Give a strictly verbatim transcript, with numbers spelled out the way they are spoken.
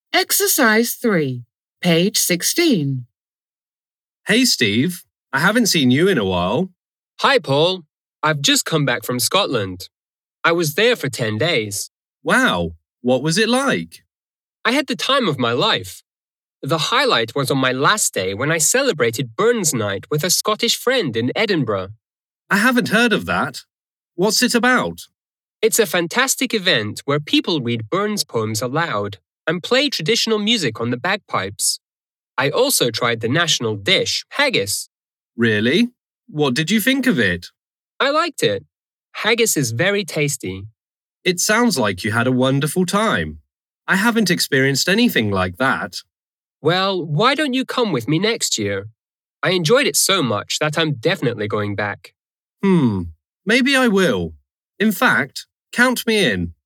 Exercise three, page sixteen. Hey, Steve. I haven't seen you in a while. Hi, Paul. I've just come back from Scotland. I was there for ten days. Wow, what was it like? I had the time of my life. The highlight was on my last day when I celebrated Burns Night with a Scottish friend in Edinburgh. I haven't heard of that. What's it about? It's a fantastic event where people read Burns poems aloud and play traditional music on the bagpipes. I also tried the national dish, haggis. Really? What did you think of it? I liked it. Haggis is very tasty. It sounds like you had a wonderful time. I haven't experienced anything like that. Well, why don't you come with me next year? I enjoyed it so much that I'm definitely going back. Hmm, maybe I will. In fact, count me in.